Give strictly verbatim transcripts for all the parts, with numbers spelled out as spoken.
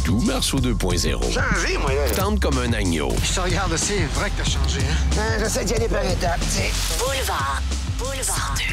tout marche au deux point zéro. Changé, moi, là. Tente comme un agneau. Je te regarde, c'est vrai que t'as changé, hein? hein J'essaie d'y aller par étapes, tu sais. Boulevard. Boulevard. cent deux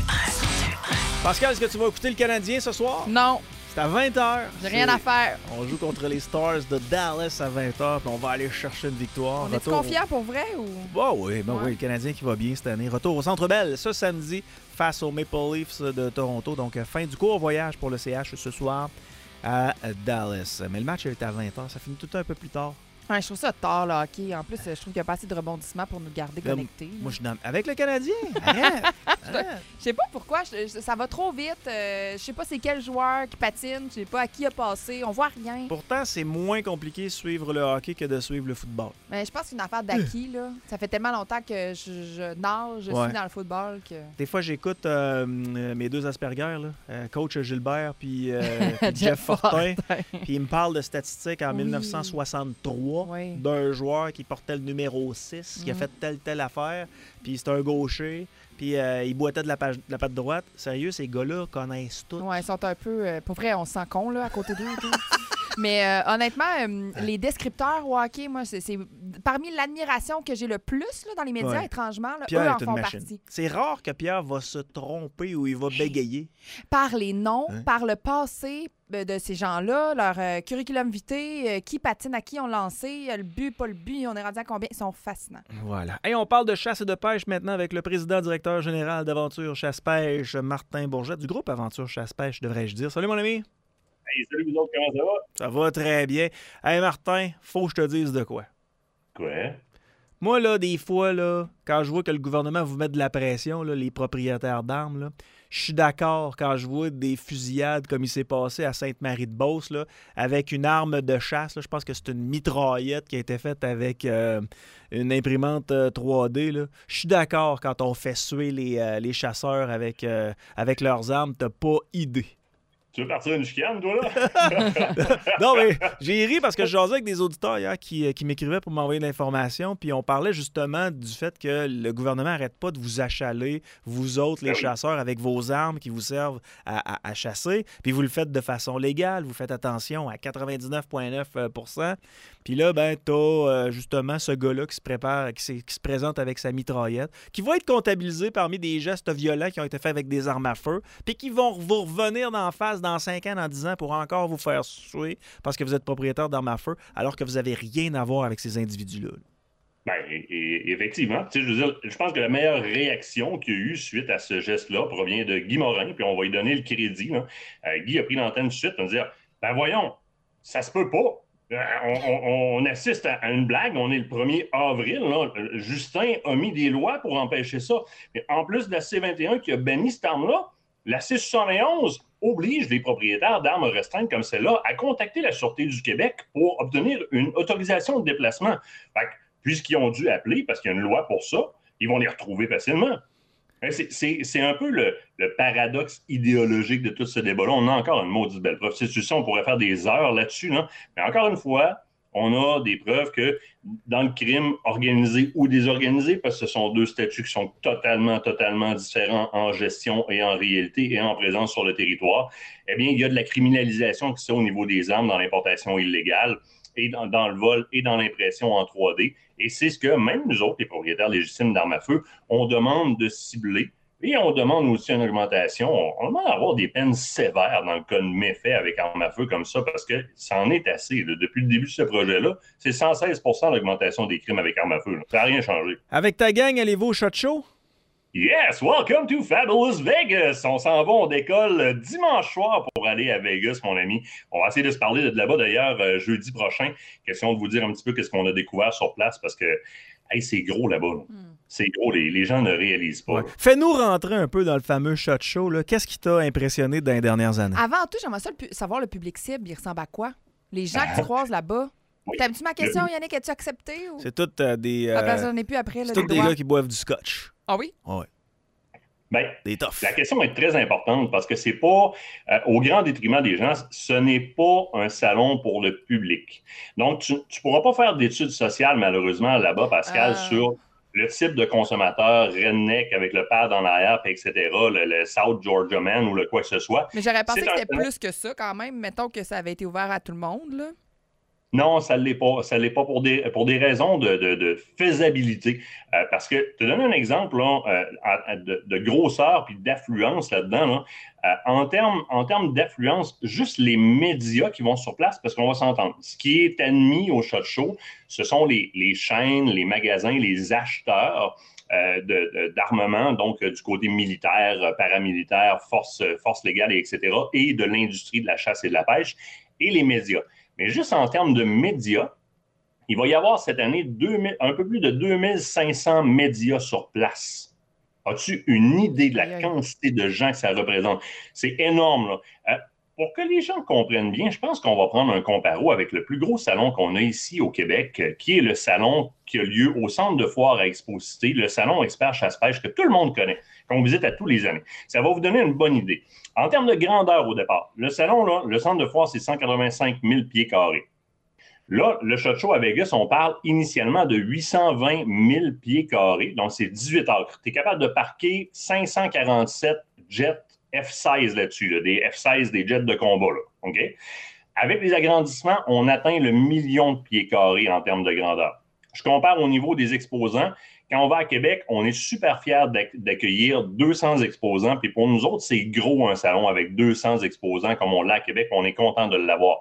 un. Pascal, est-ce que tu vas écouter le Canadien ce soir? Non. C'est à vingt heures. J'ai rien à faire. On joue contre les Stars de Dallas à vingt heures, puis on va aller chercher une victoire. On est-tu confiant pour vrai ou? Bah oui, ben ouais. oui, le Canadien qui va bien cette année. Retour au Centre Bell ce samedi face aux Maple Leafs de Toronto. Donc, fin du court voyage pour le C H ce soir à Dallas. Mais le match est à vingt heures. Ça finit tout un peu plus tard. Ouais, je trouve ça tard, le hockey. En plus, je trouve qu'il n'y a pas assez de rebondissements pour nous garder Là, connectés. Moi, je suis dans... avec le Canadien. Arrête. Arrête. Je sais pas pourquoi. Je, ça va trop vite. Euh, je sais pas c'est quel joueur qui patine. Je sais pas à qui a passé. On voit rien. Pourtant, c'est moins compliqué de suivre le hockey que de suivre le football. Mais je pense que c'est une affaire d'acquis. Là. Ça fait tellement longtemps que je, je nage, je Ouais. suis dans le football que... Des fois, j'écoute euh, mes deux Asperger, là, euh, coach Gilbert puis euh, puis Jeff, Jeff Fortin. Fortin. Puis il me parle de statistiques en Oui. dix-neuf cent soixante-trois Oui. d'un joueur qui portait le numéro six, qui a Mhm. fait telle, telle affaire. Puis c'est un gaucher. Puis euh, il boitait de la, page, de la patte droite. Sérieux, ces gars-là connaissent tout. Ouais, ils sont un peu... euh, pour vrai, on se sent con là, à côté d'eux. et tout. Mais euh, honnêtement, euh, les descripteurs au hockey, moi, c'est, c'est parmi l'admiration que j'ai le plus là, dans les médias, Ouais. étrangement. Là, Pierre eux en est une font machine. partie. C'est rare que Pierre va se tromper ou il va bégayer. Par les noms, Hein? par le passé euh, de ces gens-là, leur euh, curriculum vitae, euh, qui patine à qui on lancé, euh, le but, pas le but, on est rendu à combien. Ils sont fascinants. Voilà. Et on parle de chasse et de pêche maintenant avec le président directeur général d'Aventure Chasse-Pêche, Martin Bourget, du groupe Aventure Chasse-Pêche, devrais-je dire. Salut, mon ami. Hey, salut vous autres, comment ça va? Ça va très bien. Hey, Martin, faut que je te dise de quoi. Quoi? Moi, là, des fois, là, quand je vois que le gouvernement vous met de la pression, là, les propriétaires d'armes, là, je suis d'accord quand je vois des fusillades comme il s'est passé à Sainte-Marie-de-Beauce, là, avec une arme de chasse. Là, je pense que c'est une mitraillette qui a été faite avec euh, une imprimante euh, trois D. Là. Je suis d'accord quand on fait suer les, euh, les chasseurs avec, euh, avec leurs armes. T'as pas idée. Tu veux partir une chicane, toi, là? Non, mais j'ai ri parce que je jasais avec des auditeurs hier qui, qui m'écrivaient pour m'envoyer de l'information, puis on parlait justement du fait que le gouvernement n'arrête pas de vous achaler, vous autres, les Ben oui. chasseurs, avec vos armes qui vous servent à, à- à chasser, puis vous le faites de façon légale, vous faites attention à quatre-vingt-dix-neuf virgule neuf pour cent. Puis là, ben, t'as euh, justement ce gars-là qui se prépare, qui, s'est- qui se présente avec sa mitraillette, qui va être comptabilisé parmi des gestes violents qui ont été faits avec des armes à feu, puis qui vont vous revenir d'en face dans cinq ans, dans dix ans, pour encore vous faire suer parce que vous êtes propriétaire d'armes à feu, alors que vous n'avez rien à voir avec ces individus-là. Ben, et- et- effectivement. Tu sais, je veux dire, je pense que la meilleure réaction qu'il y a eu suite à ce geste-là provient de Guy Morin, puis on va lui donner le crédit. Là. Euh, Guy a pris l'antenne tout de suite pour nous dire ben voyons, ça se peut pas. Euh, On, on- on assiste à à une blague, on est le premier avril. Là. Euh, Justin a mis des lois pour empêcher ça. Mais en plus de la C vingt et un qui a banni cette arme-là, la C soixante et onze oblige les propriétaires d'armes restreintes comme celle-là à contacter la Sûreté du Québec pour obtenir une autorisation de déplacement. Fait que, puisqu'ils ont dû appeler, parce qu'il y a une loi pour ça, ils vont les retrouver facilement. Hein, C'est, c'est- c'est un peu le, le paradoxe idéologique de tout ce débat-là. On a encore une maudite belle preuve. C'est sûr, on pourrait faire des heures là-dessus, non? Mais encore une fois, on a des preuves que dans le crime organisé ou désorganisé, parce que ce sont deux statuts qui sont totalement, totalement différents en gestion et en réalité et en présence sur le territoire, eh bien, il y a de la criminalisation qui se fait au niveau des armes dans l'importation illégale et dans, dans le vol et dans l'impression en trois D. Et c'est ce que même nous autres, les propriétaires légitimes d'armes à feu, on demande de cibler. Et on demande aussi une augmentation. On, on demande d'avoir des peines sévères dans le cas de méfaits avec armes à feu comme ça, parce que ça en est assez. Là. Depuis le début de ce projet-là, c'est cent seize pour cent l'augmentation des crimes avec armes à feu. Là. Ça n'a rien changé. Avec ta gang, allez-vous au Shot Show? Yes, welcome to Fabulous Vegas. On s'en va, on décolle dimanche soir pour aller à Vegas, mon ami. On va essayer de se parler de là-bas, d'ailleurs, euh, jeudi prochain. Question de vous dire un petit peu qu'est-ce qu'on a découvert sur place, parce que hey, c'est gros là-bas. Là. Mm. C'est gros, les, les gens ne réalisent pas. Ouais. Fais-nous rentrer un peu dans le fameux Shot Show. Là. Qu'est-ce qui t'a impressionné dans les dernières années? Avant tout, j'aimerais ça le pu- savoir le public cible, il ressemble à quoi? Les gens que tu croises là-bas. Oui. T'aimes-tu ma question, Yannick? As-tu accepté? Ou... C'est tout euh, des... Ah, euh, ben, j'en ai plus après. Là, c'est les tous des doigts. gars qui boivent du scotch. Ah oui? Ouais. Ben, des toughs. La question est très importante parce que c'est pas, euh, au grand détriment des gens, ce n'est pas un salon pour le public. Donc, tu ne pourras pas faire d'études sociales, malheureusement, là-bas, Pascal, Ah. sur le type de consommateur redneck avec le pad en arrière, et cetera, le, le South Georgia Man ou le quoi que ce soit. Mais j'aurais pensé C'est que un c'était salon- plus que ça quand même. Mettons que ça avait été ouvert à tout le monde, là. Non, ça ne l'est pas. Ça ne l'est pas pour des, pour des raisons de, de, de faisabilité. Euh, parce que, te donner un exemple là, euh, de, de grosseur puis d'affluence là-dedans, là, euh, en termes en termes d'affluence, juste les médias qui vont sur place, parce qu'on va s'entendre. Ce qui est admis au SHOT Show, ce sont les, les chaînes, les magasins, les acheteurs euh, de, de, d'armement, donc euh, du côté militaire, euh, paramilitaire, force, force légale, et etc., et de l'industrie de la chasse et de la pêche, et les médias. Mais juste en termes de médias, il va y avoir cette année deux mille, un peu plus de deux mille cinq cents médias sur place. As-tu une idée de la quantité de gens que ça représente? C'est énorme, là. Euh, pour que les gens comprennent bien, je pense qu'on va prendre un comparo avec le plus gros salon qu'on a ici au Québec, euh, qui est le salon qui a lieu au Centre de foire à Exposité, le salon Expert Chasse-Pêche que tout le monde connaît, qu'on visite à tous les années. Ça va vous donner une bonne idée. En termes de grandeur au départ, le salon, là, le centre de foire, c'est cent quatre-vingt-cinq mille pieds carrés. Là, le SHOT Show à Vegas, on parle initialement de huit cent vingt mille pieds carrés, donc c'est dix-huit acres. Tu es capable de parquer cinq cent quarante-sept jets F seize là-dessus, là, des F seize, des jets de combat. Là, OK? Avec les agrandissements, on atteint le million de pieds carrés en termes de grandeur. Je compare au niveau des exposants. Quand on va à Québec, on est super fiers d'accueillir deux cents exposants. Puis pour nous autres, c'est gros un salon avec deux cents exposants comme on l'a à Québec. On est content de l'avoir.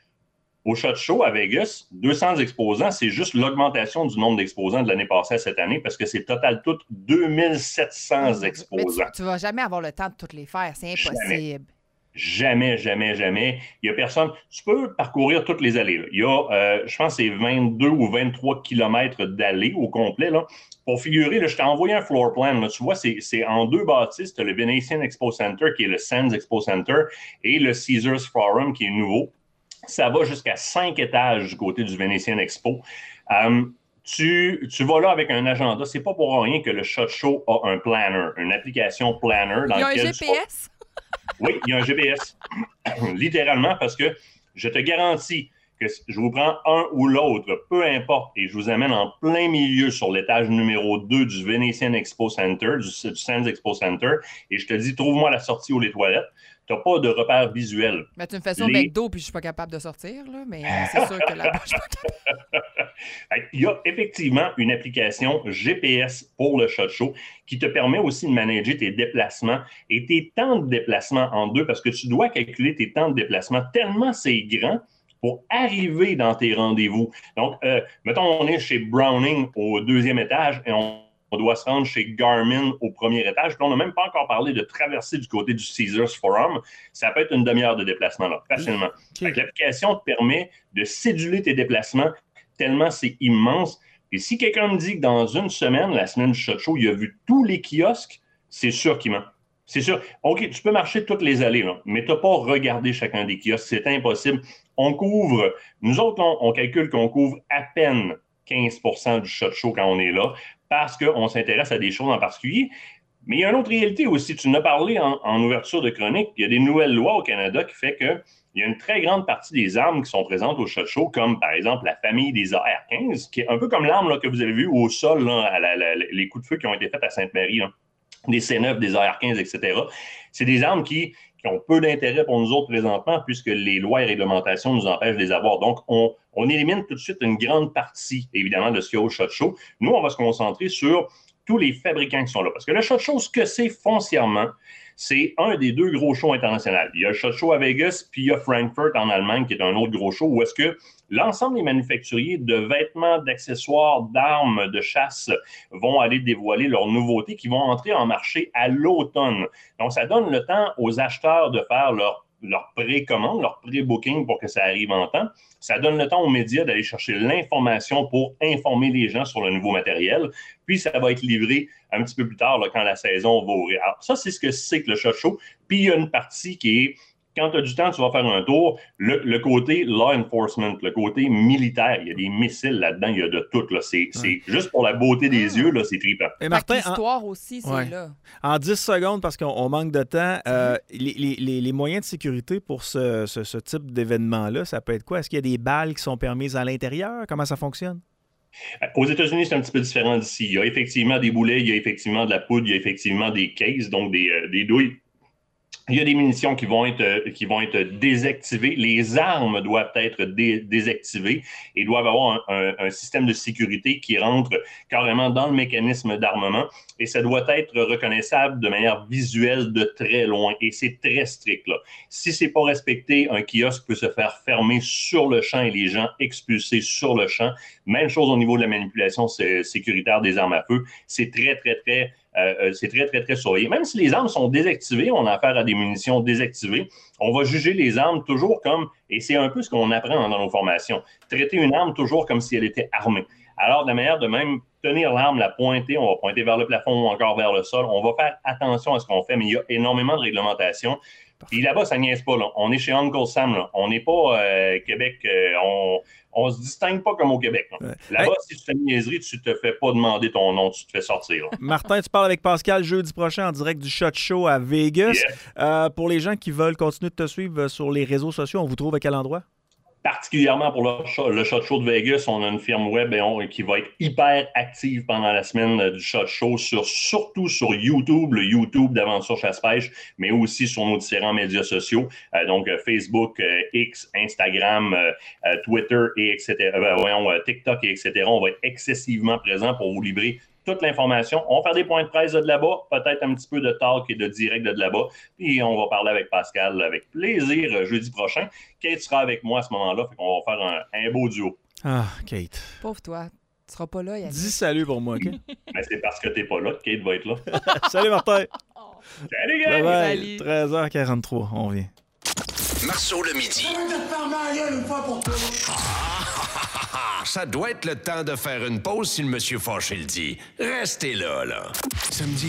Au SHOT Show à Vegas, deux cents exposants, c'est juste l'augmentation du nombre d'exposants de l'année passée à cette année parce que c'est total tout deux mille sept cents exposants. Mais tu ne vas jamais avoir le temps de toutes les faire. C'est impossible. Jamais. Jamais, jamais, jamais. Il n'y a personne. Tu peux parcourir toutes les allées. Là. Il y a, euh, je pense, c'est vingt-deux ou vingt-trois kilomètres d'allées au complet. Là. Pour figurer, là, je t'ai envoyé un floor plan. Là. Tu vois, c'est, c'est en deux bâtisses. Tu as le Venetian Expo Center, qui est le Sands Expo Center, et le Caesars Forum, qui est nouveau. Ça va jusqu'à cinq étages du côté du Venetian Expo. Um, tu, tu vas là avec un agenda. C'est pas pour rien que le SHOT Show a un planner, une application planner. Dans il y a un G P S? Vas... Oui, il y a un G P S. Littéralement, parce que je te garantis que je vous prends un ou l'autre, peu importe, et je vous amène en plein milieu sur l'étage numéro deux du Venetian Expo Center, du, du Sands Expo Center, et je te dis, trouve-moi la sortie ou les toilettes. Tu n'as pas de repère visuel. Mais tu me fais ça au les... McDo puis je ne suis pas capable de sortir, là, mais c'est sûr que là-bas, je ne suis pas capable. Il y a effectivement une application G P S pour le SHOT Show qui te permet aussi de manager tes déplacements et tes temps de déplacement en deux parce que tu dois calculer tes temps de déplacement tellement c'est grand pour arriver dans tes rendez-vous. Donc, euh, mettons, on est chez Browning au deuxième étage et on On doit se rendre chez Garmin au premier étage. Puis on n'a même pas encore parlé de traverser du côté du Caesars Forum. Ça peut être une demi-heure de déplacement, là, facilement. Okay. L'application te permet de céduler tes déplacements tellement c'est immense. Et si quelqu'un me dit que dans une semaine, la semaine du SHOT Show, il a vu tous les kiosques, c'est sûr qu'il ment. C'est sûr. OK, tu peux marcher toutes les allées, là, mais tu n'as pas regardé chacun des kiosques. C'est impossible. On couvre, nous autres, on, on calcule qu'on couvre à peine quinze pour cent du SHOT Show quand on est là, parce qu'on s'intéresse à des choses en particulier. Mais il y a une autre réalité aussi. Tu en as parlé en, en ouverture de chronique. Il y a des nouvelles lois au Canada qui fait qu'il y a une très grande partie des armes qui sont présentes au SHOT Show, comme par exemple la famille des A R quinze, qui est un peu comme l'arme là, que vous avez vue au sol, là, à la, la, les coups de feu qui ont été faits à Sainte-Marie, là, des C neuf, des A R quinze, et cetera. C'est des armes qui, qui ont peu d'intérêt pour nous autres présentement, puisque les lois et réglementations nous empêchent de les avoir. Donc, on, on élimine tout de suite une grande partie, évidemment, de ce qu'il y a au SHOT Show. Nous, on va se concentrer sur tous les fabricants qui sont là. Parce que le SHOT Show, ce que c'est foncièrement, c'est un des deux gros shows internationaux. Il y a le SHOT Show à Vegas, puis il y a Frankfurt en Allemagne, qui est un autre gros show, où est-ce que l'ensemble des manufacturiers de vêtements, d'accessoires, d'armes, de chasse vont aller dévoiler leurs nouveautés qui vont entrer en marché à l'automne. Donc, ça donne le temps aux acheteurs de faire leur leur précommande, leur pré-booking pour que ça arrive en temps. Ça donne le temps aux médias d'aller chercher l'information pour informer les gens sur le nouveau matériel. Puis, ça va être livré un petit peu plus tard, là, quand la saison va ouvrir. Alors, ça, c'est ce que c'est que le SHOT Show. Puis, il y a une partie qui est, quand tu as du temps, tu vas faire un tour. Le, le côté law enforcement, le côté militaire, il y a des missiles là-dedans, il y a de tout. Là. C'est, ouais. c'est juste pour la beauté des yeux, là, c'est trippant. Et Martin, l'histoire en... aussi, c'est ouais. là. En dix secondes, parce qu'on on manque de temps, euh, les, les, les moyens de sécurité pour ce, ce, ce type d'événement-là, ça peut être quoi? Est-ce qu'il y a des balles qui sont permises à l'intérieur? Comment ça fonctionne? Aux États-Unis, c'est un petit peu différent d'ici. Il y a effectivement des boulets, il y a effectivement de la poudre, il y a effectivement des cases, donc des, euh, des douilles Il y a des munitions qui vont être, qui vont être désactivées. Les armes doivent être dé- désactivées et doivent avoir un, un, un système de sécurité qui rentre carrément dans le mécanisme d'armement. Et ça doit être reconnaissable de manière visuelle de très loin. Et c'est très strict, là. Si c'est pas respecté, un kiosque peut se faire fermer sur le champ et les gens expulsés sur le champ. Même chose au niveau de la manipulation sécuritaire des armes à feu. C'est très, très, très... Euh, c'est très, très, très surveillé. Même si les armes sont désactivées, on a affaire à des munitions désactivées, on va juger les armes toujours comme, et c'est un peu ce qu'on apprend dans nos formations, traiter une arme toujours comme si elle était armée. Alors, de la manière de même tenir l'arme, la pointer, on va pointer vers le plafond ou encore vers le sol, on va faire attention à ce qu'on fait, mais il y a énormément de réglementations. Puis là-bas, ça niaise pas. Là. On est chez Uncle Sam. Là. On n'est pas euh, Québec. Euh, on on se distingue pas comme au Québec. Là. Ouais. Là-bas, hey. Si tu fais une niaiserie, tu te fais pas demander ton nom, tu te fais sortir. Là. Martin, tu parles avec Pascal jeudi prochain en direct du SHOT Show à Vegas. Yeah. Euh, pour les gens qui veulent continuer de te suivre sur les réseaux sociaux, on vous trouve à quel endroit? Particulièrement pour le SHOT, le SHOT Show de Vegas, on a une firme web et on, qui va être hyper active pendant la semaine euh, du SHOT Show, sur, surtout sur YouTube, le YouTube d'Aventure Chasse-Pêche, mais aussi sur nos différents médias sociaux, euh, donc euh, Facebook, euh, X, Instagram, euh, euh, Twitter, et et cetera. Euh, voyons, euh, TikTok, et et cetera. On va être excessivement présent pour vous livrer toute l'information. On va faire des points de presse de là-bas, peut-être un petit peu de talk et de direct de là-bas. Puis on va parler avec Pascal avec plaisir euh, jeudi prochain. Kate sera avec moi à ce moment-là, fait qu'on va faire un, un beau duo. Ah, Kate. Pauvre toi. Tu seras pas là, Yannick. Dis salut pour moi, OK? Mais c'est parce que t'es pas là que Kate va être là. Salut, Martin. Oh. Salut, gars! Bye bye. Salut. treize heures quarante-trois, on revient. Marceau le midi. Ça doit être le temps de faire une pause si le monsieur fâché le dit. Restez là, là. Samedi